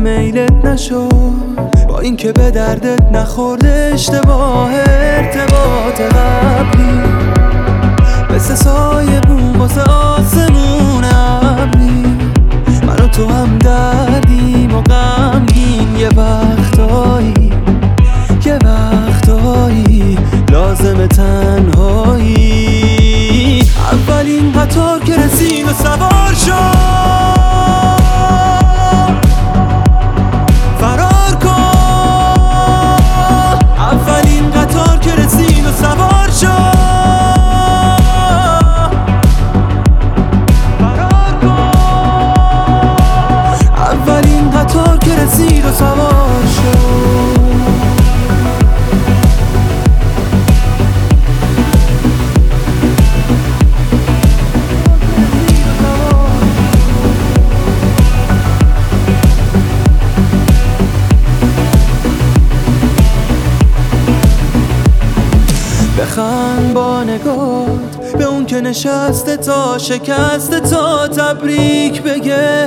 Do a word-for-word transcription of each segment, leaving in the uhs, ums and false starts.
میلت نشد، با اینکه به دردت نخورده اشتباه ارتباط قبلی، مثل سایه بوم واسه آسمون ابری. من و تو هم دردیم و غمگین، یه وقتایی یه وقتایی لازم تنهایی. اولین قطار که رسید و سوار شد، فرار کن. اولین قطار که رسید و سوار شد، فرار کن. اولین قطار که رسید و سوار شد. بخند با نگات به اون که نشسته تا شکسته، تا تبریک بگه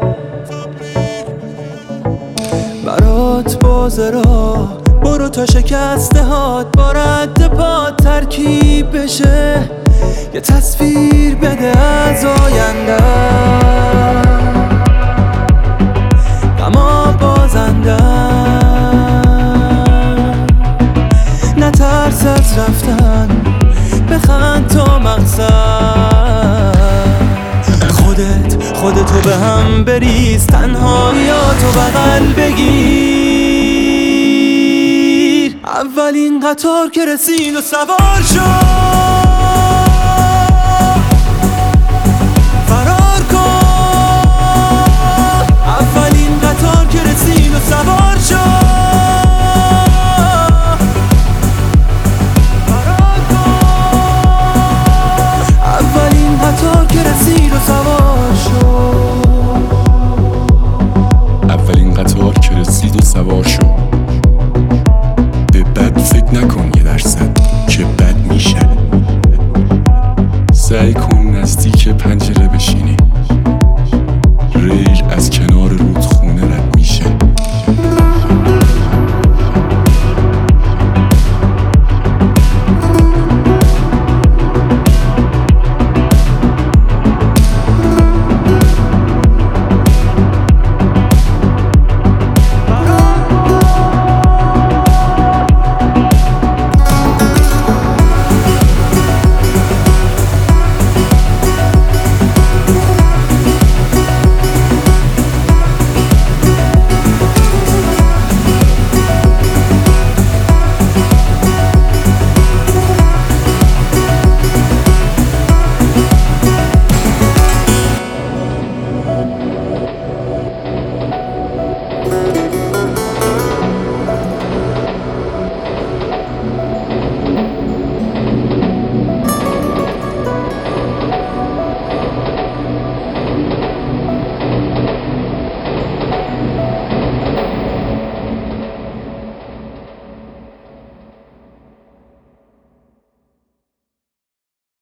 برات بازه را. برو تا شکسته هات با رد پات ترکیب بشه، یه تصویر بده از آینده، غما بازنده. نترس از رفتن، بخند تا مقصد. خودت خودتو به هم بریز، تنهاییاتو بغل بگیر. اولین قطار که رسید و سوار شد، فرار کن. اولین قطار که رسید و سوار شد، که رسید و سوار شد. اولین قطار که رسید و سوار شد.